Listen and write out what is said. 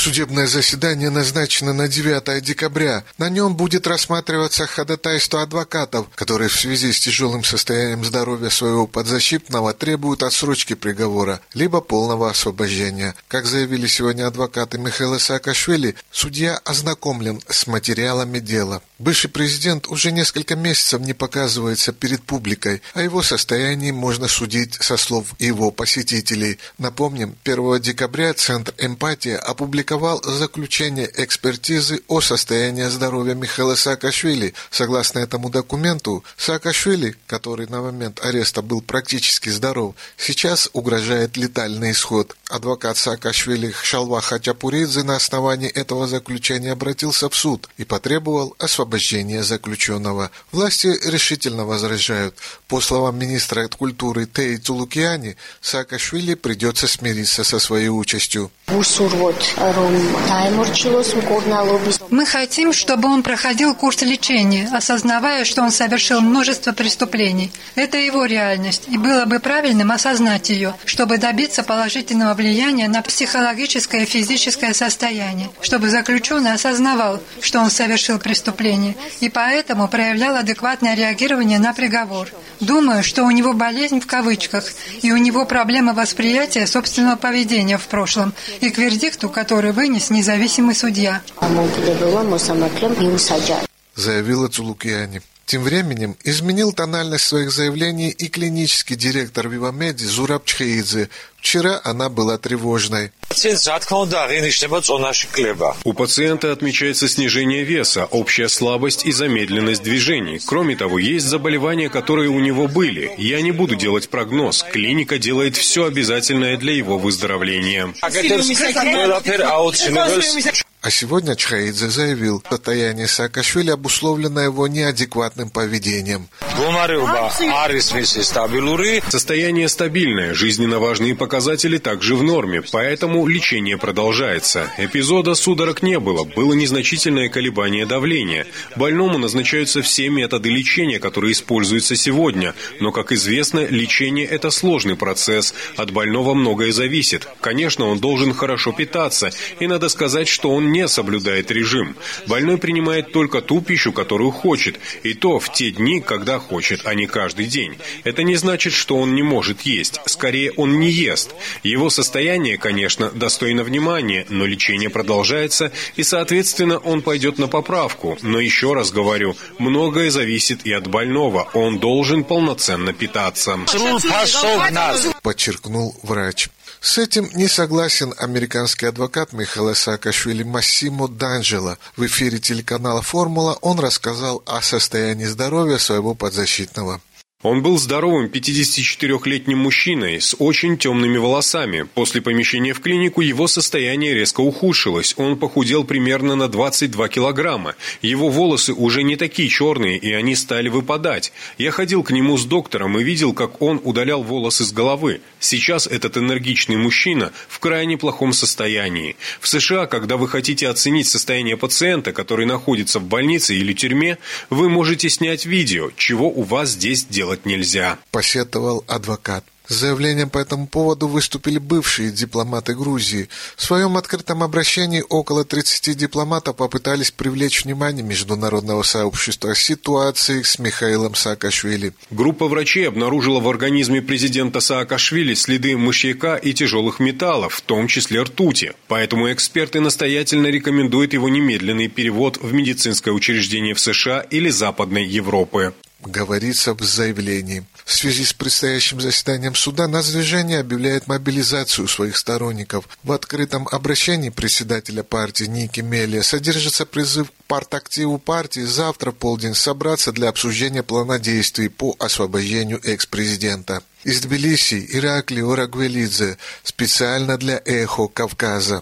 Судебное заседание назначено на 9 декабря. На нем будет рассматриваться ходатайство адвокатов, которые в связи с тяжелым состоянием здоровья своего подзащитного требуют отсрочки приговора, либо полного освобождения. Как заявили сегодня адвокаты Михаила Саакашвили, судья ознакомлен с материалами дела. Бывший президент уже несколько месяцев не показывается перед публикой. О его состоянии можно судить со слов его посетителей. Напомним, 1 декабря Центр «Эмпатия» опубликовал заключение экспертизы о состоянии здоровья Михаила Саакашвили. Согласно этому документу, Саакашвили, который на момент ареста был практически здоров, сейчас угрожает летальный исход. Адвокат Саакашвили Хшалва Хачапуридзе на основании этого заключения обратился в суд и потребовал освобождения заключенного. Власти решительно возражают. По словам министра культуры Теи Цулукиани, Саакашвили придется смириться со своей участью. Мы хотим, чтобы он проходил курс лечения, осознавая, что он совершил множество преступлений. Это его реальность, и было бы правильным осознать ее, чтобы добиться положительного влияния на психологическое и физическое состояние, чтобы заключенный осознавал, что он совершил преступление, и поэтому проявлял адекватное реагирование на приговор. Думаю, что у него болезнь в кавычках, и у него проблема восприятия собственного поведения в прошлом, и к вердикту, который вынес независимый судья. Заявила Цулукиани. Тем временем изменил тональность своих заявлений и клинический директор Вивамеди Зураб Чхеидзе. Вчера она была тревожной. У пациента отмечается снижение веса, общая слабость и замедленность движений. Кроме того, есть заболевания, которые у него были. Я не буду делать прогноз. Клиника делает все обязательное для его выздоровления. А сегодня Чхеидзе заявил, состояние Саакашвили обусловлено его неадекватным поведением. Состояние стабильное, жизненно важные показатели также в норме, поэтому лечение продолжается. Эпизода судорог не было, было незначительное колебание давления. Больному назначаются все методы лечения, которые используются сегодня, но, как известно, лечение – это сложный процесс, от больного многое зависит. Конечно, он должен хорошо питаться, и надо сказать, что он не соблюдает режим. Больной принимает только ту пищу, которую хочет, и то в те дни, когда хочет, а не каждый день. Это не значит, что он не может есть, скорее он не ест. Его состояние, конечно, достойно внимания, но лечение продолжается, и, соответственно, он пойдет на поправку. Но еще раз говорю, многое зависит и от больного, он должен полноценно питаться. Подчеркнул врач. С этим не согласен американский адвокат Михаила Саакашвили Массимо Данджело. В эфире телеканала «Формула» он рассказал о состоянии здоровья своего подзащитного. Он был здоровым 54-летним мужчиной с очень темными волосами. После помещения в клинику его состояние резко ухудшилось. Он похудел примерно на 22 килограмма. Его волосы уже не такие черные, и они стали выпадать. Я ходил к нему с доктором и видел, как он удалял волосы с головы. Сейчас этот энергичный мужчина в крайне плохом состоянии. В США, когда вы хотите оценить состояние пациента, который находится в больнице или тюрьме, вы можете снять видео, чего у вас здесь делать нельзя. Посетовал адвокат. С заявлением по этому поводу выступили бывшие дипломаты Грузии. В своем открытом обращении около 30 дипломатов попытались привлечь внимание международного сообщества к ситуации с Михаилом Саакашвили. Группа врачей обнаружила в организме президента Саакашвили следы мышьяка и тяжелых металлов, в том числе ртути. Поэтому эксперты настоятельно рекомендуют его немедленный перевод в медицинское учреждение в США или Западной Европы. Говорится в заявлении. В связи с предстоящим заседанием суда Нацдвижение объявляет мобилизацию своих сторонников. В открытом обращении председателя партии Ники Мелия содержится призыв к партактиву партии завтра в полдень собраться для обсуждения плана действий по освобождению экс-президента. Из Тбилиси Ираклий Орагвелидзе специально для «Эхо Кавказа».